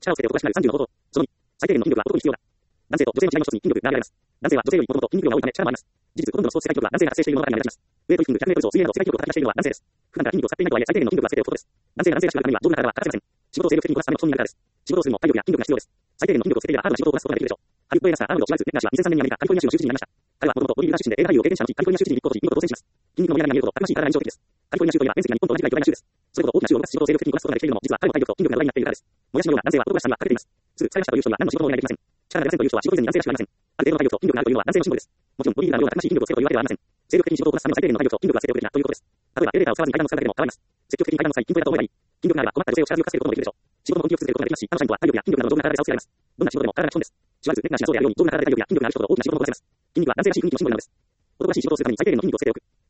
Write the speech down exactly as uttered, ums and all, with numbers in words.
力をつけて男らしくなるさんじゅうの方法。そのに、最低限の筋力は男に必要だ。男性と女性の違いの一つに筋力が挙げられます。男性は女性よりもともと筋力が多いため力もあります。事実、ほとんどのスポーツ世界記録は男性が達成しているものばかりになります。ウェイトリフティングひゃくメートル走、水泳など世界記録を叩き出しているのは男性です。普段から筋肉を使っていないとはいえ最低限の筋力はつけておくことです。男性が男性らしくなるためには道具の体は欠かせません。仕事を精力的にこなすための基本になるからです。仕事をするにも体力や筋力が必要です。最低限の筋力をつけていればハードな仕事をこなすことができるでしょう。ハリウッド映画スターアーノルド・シュワルツェネッガー氏はにせんさんねんにアメリカ・カリフォルニア州の州知事になりました。彼はもともとボディビルダー出身で映画俳優を経験した後、カリフォルニア州知事に立候補し、見事当選します。筋肉の盛り上がりが見えるほどたくましい体が印象的です。カリフォルニア州といえば面積が日本と同じくらい巨大な州です。それほど大きな州を動かす仕事を精力的にこなすことができているのも、実は彼の体力と筋力が土台になっているからです。もやしのような男性は男らしさには欠けています。すぐ疲れましたという人には何の仕事もお願いできません。力が出ませんという人は仕事以前に男性らしくありません。ある程度の体力と筋力があるというのは男性のシンボルです。もちろんボディビルダーのようなたくましい筋力をつけろというわけではありません。精力的に仕事をこなすための最低限の体力と筋力がつけておくべきだということです。例えばエレベーターを使わずに階段を使うだけでも変わります。積極的に階段の際、筋トレだと思えばいい。筋力があれば困った女性を力強くさせることもできるでしょう。仕事の本気を続けることができますし、他の社員とは体力や筋力などの丈夫な体で差をつけられます。どんな仕事でも体が基本です。シュワルツェネッガー氏がそうであるように、丈夫な体で体力や筋力がある人ほど大きな仕事もこなせます。筋肉は男性らしい雰囲気のシンボルなのです。男らしい仕事をするために最低限の筋肉をつけておく。